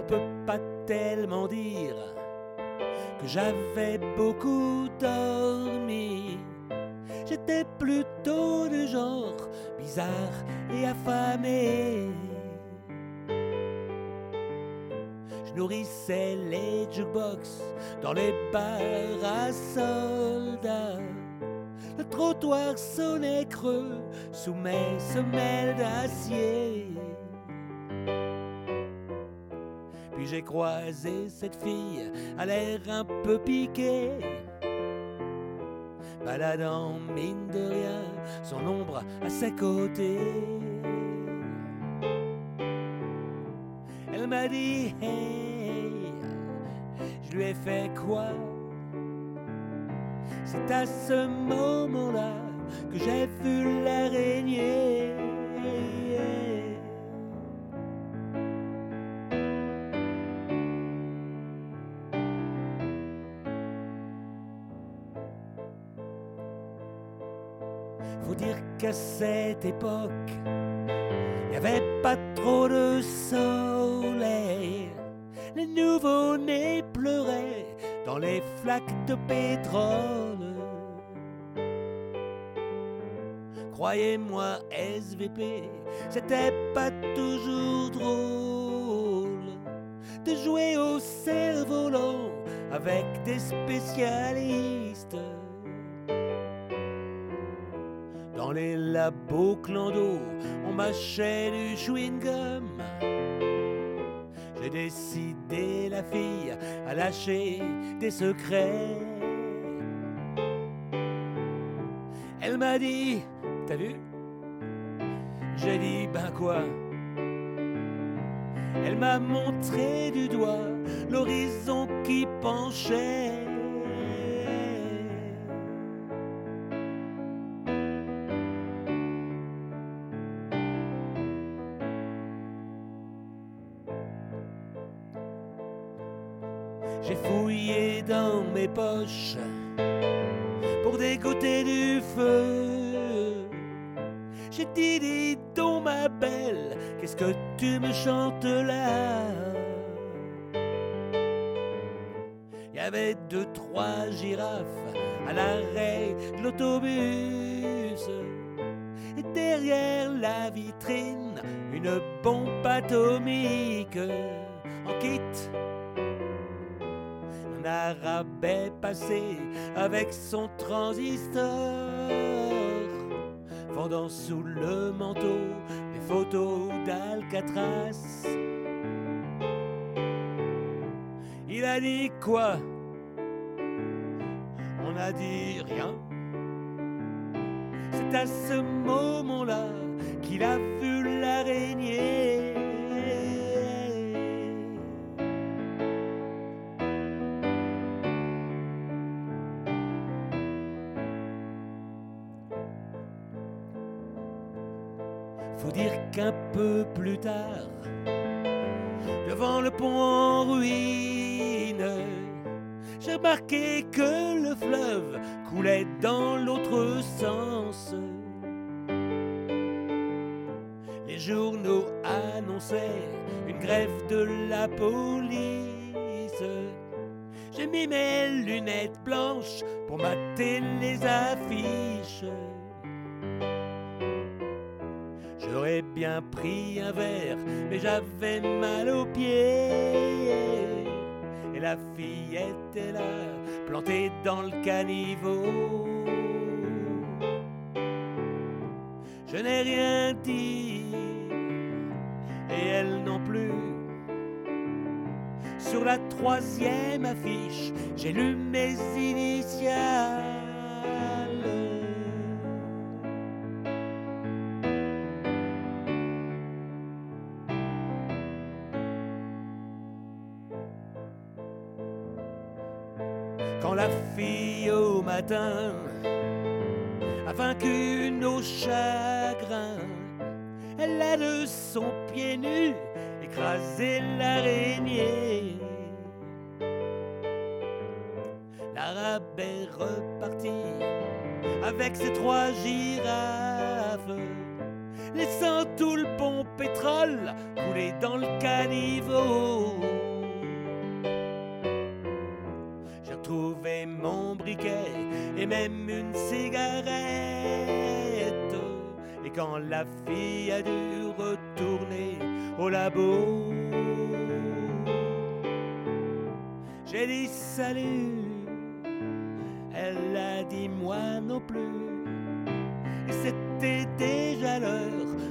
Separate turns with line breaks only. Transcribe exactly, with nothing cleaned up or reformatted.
peux pas tellement dire que j'avais beaucoup dormi. J'étais plutôt du genre bizarre et affamé. Je nourrissais les jukebox dans les bars à soldats. Le trottoir sonnait creux sous mes semelles d'acier. Puis j'ai croisé cette fille à l'air un peu piqué, baladant mine de rien son ombre à ses côtés. Elle m'a dit hey, je lui ai fait quoi? C'est à ce moment-là que j'ai vu l'araignée. Faut dire qu'à cette époque, il n'y avait pas trop de soleil. Les nouveaux-nés pleuraient dans les flaques de pétrole. Croyez-moi, S V P, c'était pas toujours drôle de jouer au cerf-volant avec des spécialistes. Dans les labos clando, on mâchait du chewing-gum. J'ai décidé, la fille, à lâcher des secrets. Elle m'a dit, t'as vu? J'ai dit, ben quoi? Elle m'a montré du doigt l'horizon qui penchait. J'ai fouillé dans mes poches pour dégoter du feu. J'ai dit, dis donc ma belle, qu'est-ce que tu me chantes là? Il y avait deux, trois girafes à l'arrêt de l'autobus. Et derrière la vitrine, une bombe atomique en kit. Un arabe est passé avec son transistor, vendant sous le manteau des photos d'Alcatraz. Il a dit quoi? On a dit rien. C'est à ce moment-là qu'il a vu l'araignée. Faut dire qu'un peu plus tard, devant le pont en ruine, j'ai remarqué que le fleuve coulait dans l'autre sens. Les journaux annonçaient une grève de la police. J'ai mis mes lunettes blanches pour mater les affiches. J'aurais bien pris un verre, mais j'avais mal aux pieds. Et la fille était là, plantée dans le caniveau. Je n'ai rien dit, et elle non plus. Sur la troisième affiche, j'ai lu mes initiales. Quand la fille au matin a vaincu nos chagrins, elle a de son pied nu écrasé l'araignée. L'arabe est reparti avec ses trois girafes. laissant tout le bon pétrole couler dans le caniveau. J'ai retrouvé mon briquet et même une cigarette. Et quand la fille a dû retourner au labo, j'ai dit salut, elle a dit moi non plus. Et c'était déjà l'heure